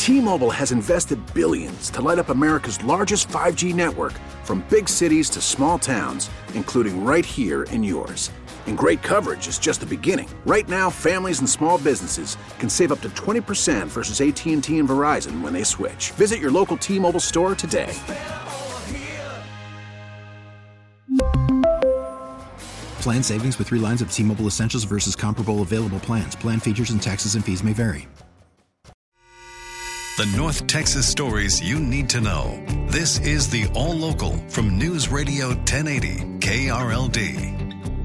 T-Mobile has invested billions to light up America's largest 5G network, from big cities to small towns, including right here in yours. And great coverage is just the beginning. Right now, families and small businesses can save up to 20% versus AT&T and Verizon when they switch. Visit your local T-Mobile store today. Plan savings with 3 lines of T-Mobile Essentials versus comparable available plans. Plan features and taxes and fees may vary. The North Texas stories you need to know. This is the All Local from News Radio 1080 KRLD.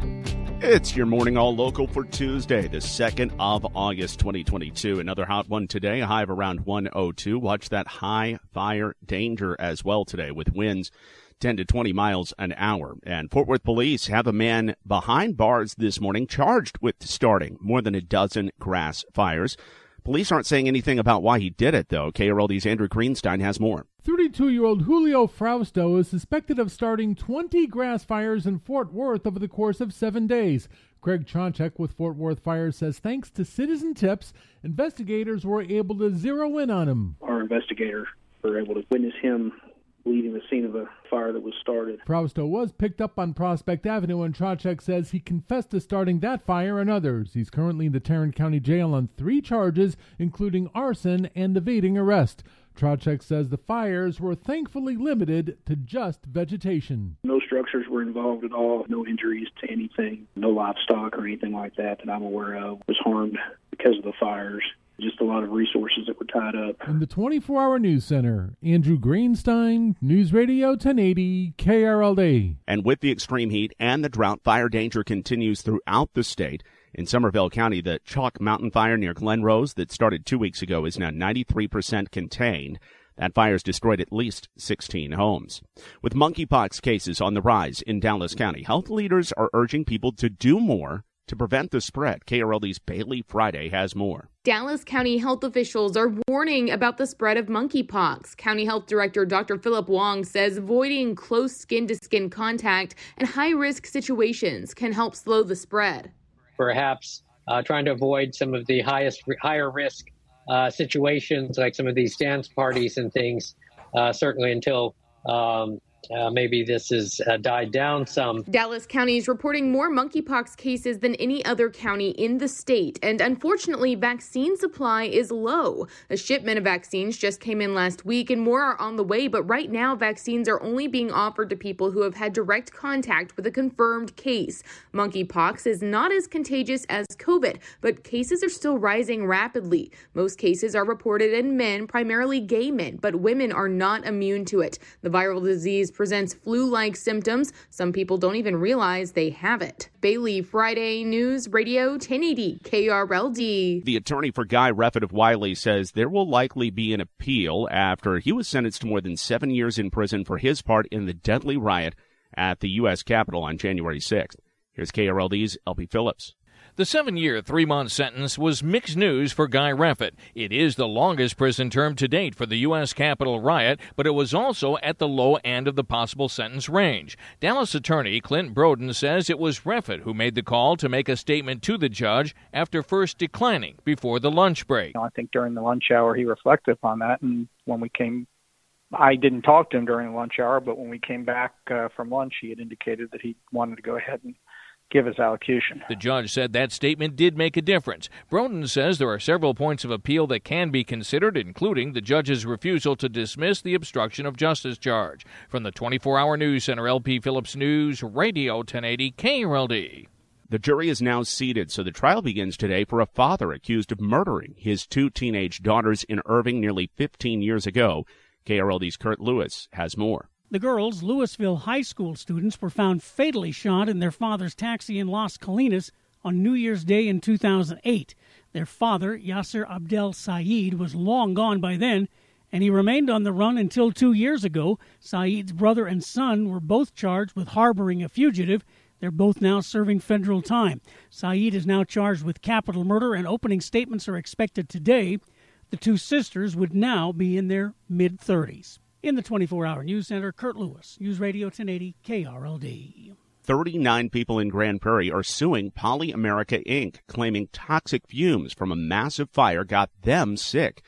It's your morning All Local for Tuesday, the 2nd of August, 2022. Another hot one today, a high of around 102. Watch that high fire danger as well today with winds 10 to 20 miles an hour. And Fort Worth police have a man behind bars this morning charged with starting more than a dozen grass fires. Police aren't saying anything about why he did it, though. KRLD's Andrew Greenstein has more. 32-year-old Julio Frausto is suspected of starting 20 grass fires in Fort Worth over the course of 7 days. Craig Chonchek with Fort Worth Fire says thanks to citizen tips, investigators were able to zero in on him. Our investigators were able to witness him leaving the scene of a fire that was started. Frausto was picked up on Prospect Avenue, and Chonchek says he confessed to starting that fire and others. He's currently in the Tarrant County Jail on 3 charges, including arson and evading arrest. Chonchek says the fires were thankfully limited to just vegetation. No structures were involved at all, no injuries to anything, no livestock or anything like that I'm aware of was harmed because of the fires. Just a lot of resources that were tied up. In the 24-hour news center, Andrew Greenstein, News Radio 1080 KRLD. And with the extreme heat and the drought, fire danger continues throughout the state. In Somervell County, the Chalk Mountain Fire near Glen Rose that started 2 weeks ago is now 93% contained. That fire's destroyed at least 16 homes. With monkeypox cases on the rise in Dallas County, health leaders are urging people to do more to prevent the spread. KRLD's Bailey Friday has more. Dallas County health officials are warning about the spread of monkeypox. County Health Director Dr. Philip Wong says avoiding close skin-to-skin contact and high-risk situations can help slow the spread. Perhaps trying to avoid some of the higher risk situations, like some of these dance parties and things, certainly until maybe this has died down some. Dallas County is reporting more monkeypox cases than any other county in the state, and unfortunately, vaccine supply is low. A shipment of vaccines just came in last week, and more are on the way, but right now, vaccines are only being offered to people who have had direct contact with a confirmed case. Monkeypox is not as contagious as COVID, but cases are still rising rapidly. Most cases are reported in men, primarily gay men, but women are not immune to it. The viral disease presents flu-like symptoms. Some people don't even realize they have it. Bailey Friday, News Radio 1080 KRLD. The attorney for Guy Reffitt of Wiley says there will likely be an appeal after he was sentenced to more than 7 years in prison for his part in the deadly riot at the U.S. Capitol on January 6th. Here's KRLD's LP Phillips. The 7-year, 3-month sentence was mixed news for Guy Reffitt. It is the longest prison term to date for the U.S. Capitol riot, but it was also at the low end of the possible sentence range. Dallas attorney Clint Broden says it was Reffitt who made the call to make a statement to the judge after first declining before the lunch break. I think during the lunch hour he reflected upon that, and when we came, I didn't talk to him during the lunch hour, but when we came back from lunch, he had indicated that he wanted to go ahead and give his allocution. The judge said that statement did make a difference. Broden says there are several points of appeal that can be considered, including the judge's refusal to dismiss the obstruction of justice charge. From the 24-hour news center, LP Phillips News Radio 1080 KRLD. The jury is now seated, so the trial begins today for a father accused of murdering his 2 teenage daughters in Irving nearly 15 years ago. KRLD's Kurt Lewis has more. The girls, Louisville High School students, were found fatally shot in their father's taxi in Las Colinas on New Year's Day in 2008. Their father, Yasser Abdel Saeed, was long gone by then, and he remained on the run until 2 years ago. Saeed's brother and son were both charged with harboring a fugitive. They're both now serving federal time. Saeed is now charged with capital murder, and opening statements are expected today. The 2 sisters would now be in their mid-30s. In the 24-hour news center, Kurt Lewis, News Radio 1080 KRLD. 39 people in Grand Prairie are suing Poly America Inc., claiming toxic fumes from a massive fire got them sick.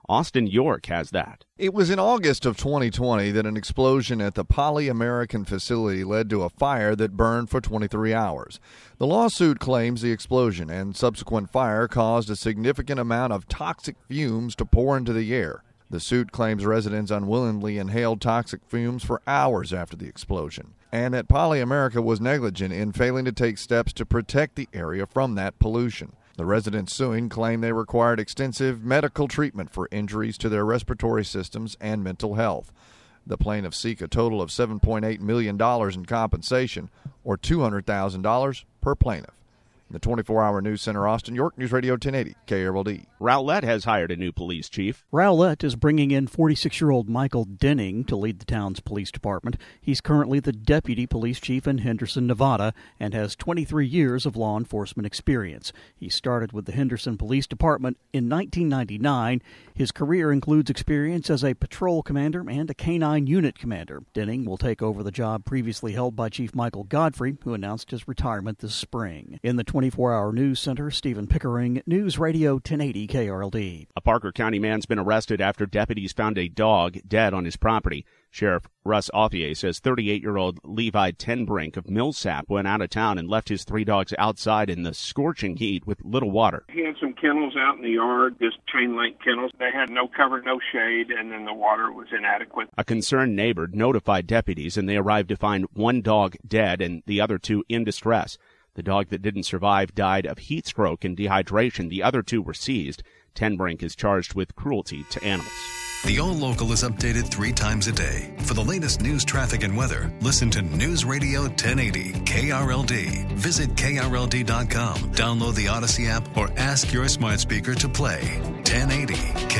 Austin York has that. It was in August of 2020 that an explosion at the Poly American facility led to a fire that burned for 23 hours. The lawsuit claims the explosion and subsequent fire caused a significant amount of toxic fumes to pour into the air. The suit claims residents unwillingly inhaled toxic fumes for hours after the explosion, and that Poly America was negligent in failing to take steps to protect the area from that pollution. The residents suing claim they required extensive medical treatment for injuries to their respiratory systems and mental health. The plaintiffs seek a total of $7.8 million in compensation, or $200,000 per plaintiff. In the 24-hour News Center, Austin York, News Radio 1080, KRLD. Rowlett has hired a new police chief. Rowlett is bringing in 46-year-old Michael Denning to lead the town's police department. He's currently the deputy police chief in Henderson, Nevada, and has 23 years of law enforcement experience. He started with the Henderson Police Department in 1999. His career includes experience as a patrol commander and a K-9 unit commander. Denning will take over the job previously held by Chief Michael Godfrey, who announced his retirement this spring. In the 24-hour News Center, Stephen Pickering, News Radio 1080 KRLD. A Parker County man's been arrested after deputies found a dog dead on his property. Sheriff Russ Authier says 38-year-old Levi Tenbrink of Millsap went out of town and left his 3 dogs outside in the scorching heat with little water. He had some kennels out in the yard, just chain-link kennels. They had no cover, no shade, and then the water was inadequate. A concerned neighbor notified deputies, and they arrived to find 1 dog dead and the other 2 in distress. The dog that didn't survive died of heat stroke and dehydration. The other 2 were seized. Tenbrink is charged with cruelty to animals. The All Local is updated 3 times a day. For the latest news, traffic, and weather, listen to News Radio 1080 KRLD. Visit KRLD.com, download the Odyssey app, or ask your smart speaker to play 1080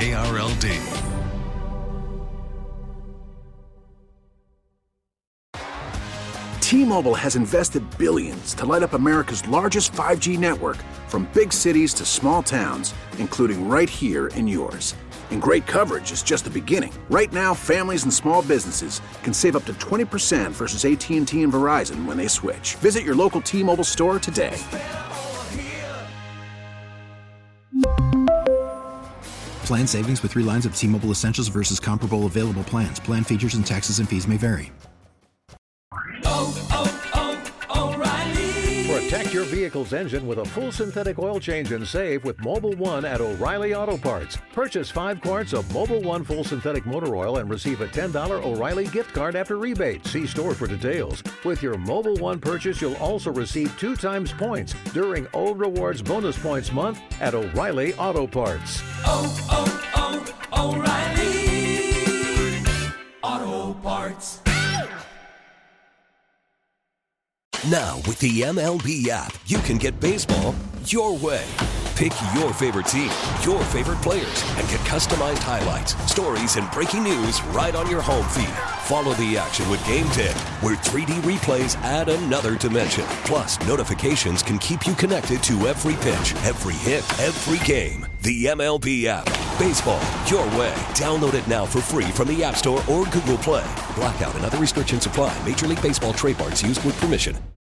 KRLD. T-Mobile has invested billions to light up America's largest 5G network, from big cities to small towns, including right here in yours. And great coverage is just the beginning. Right now, families and small businesses can save up to 20% versus AT&T and Verizon when they switch. Visit your local T-Mobile store today. Plan savings with 3 lines of T-Mobile Essentials versus comparable available plans. Plan features and taxes and fees may vary. Protect your vehicle's engine with a full synthetic oil change and save with Mobil 1 at O'Reilly Auto Parts. Purchase 5 quarts of Mobil 1 full synthetic motor oil and receive a $10 O'Reilly gift card after rebate. See store for details. With your Mobil 1 purchase, you'll also receive 2 times points during O Rewards Bonus Points Month at O'Reilly Auto Parts. O'Reilly Auto Parts. Now, with the MLB app, you can get baseball your way. Pick your favorite team, your favorite players, and get customized highlights, stories, and breaking news right on your home feed. Follow the action with Game 10, where 3D replays add another dimension. Plus, notifications can keep you connected to every pitch, every hit, every game. The MLB app. Baseball your way. Download it now for free from the App Store or Google Play. Blackout and other restrictions apply. Major League Baseball trademarks used with permission.